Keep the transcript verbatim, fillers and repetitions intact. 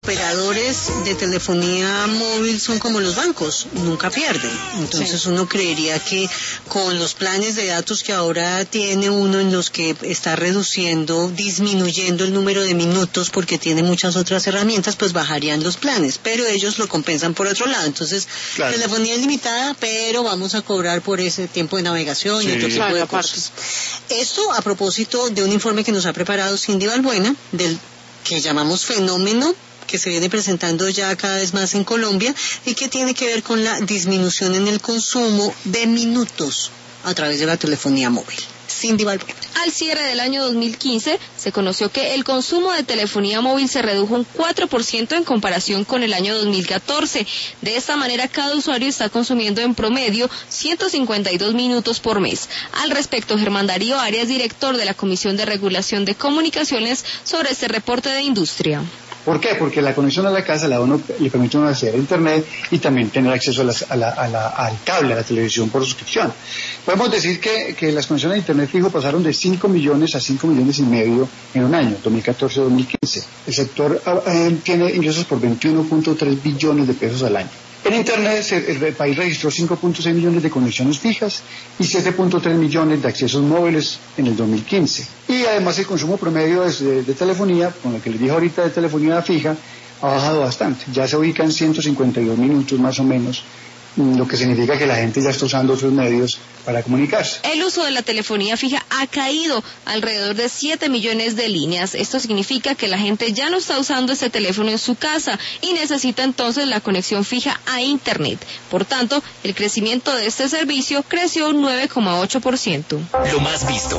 operadores de telefonía móvil son como los bancos, nunca pierden. Entonces sí. Uno creería que con los planes de datos que ahora tiene uno, en los que está reduciendo, disminuyendo el número de minutos porque tiene muchas otras herramientas, pues bajarían los planes, pero ellos lo compensan por otro lado. Entonces, claro. Telefonía ilimitada, pero vamos a cobrar por ese tiempo de navegación, sí, y otro tipo claro, de cosas. Esto a propósito de un informe que nos ha preparado Cindy Balbuena, del que llamamos fenómeno que se viene presentando ya cada vez más en Colombia y que tiene que ver con la disminución en el consumo de minutos a través de la telefonía móvil. Cindy Balbuena. Al cierre del año dos mil quince, se conoció que el consumo de telefonía móvil se redujo un cuatro por ciento en comparación con el año dos mil catorce. De esta manera, cada usuario está consumiendo en promedio ciento cincuenta y dos minutos por mes. Al respecto, Germán Darío Arias, director de la Comisión de Regulación de Comunicaciones, sobre este reporte de industria. ¿Por qué? Porque la conexión a la casa la uno, le permite a uno acceder a internet y también tener acceso a las, a la, a la, al cable, a la televisión por suscripción. Podemos decir que, que las conexiones a internet fijo pasaron de cinco millones a cinco millones y medio en un año, dos mil catorce a dos mil quince. El sector eh, tiene ingresos por veintiuno punto tres billones de pesos al año. En internet el país registró cinco punto seis millones de conexiones fijas y siete punto tres millones de accesos móviles en el dos mil quince. Y además el consumo promedio de, de, de telefonía, con lo que les dije ahorita de telefonía fija, ha bajado bastante. Ya se ubica en ciento cincuenta y dos minutos más o menos, lo que significa que la gente ya está usando otros medios para comunicarse. El uso de la telefonía fija ha caído alrededor de siete millones de líneas. Esto significa que la gente ya no está usando ese teléfono en su casa y necesita entonces la conexión fija a internet. Por tanto, el crecimiento de este servicio creció un nueve coma ocho por ciento. Lo más visto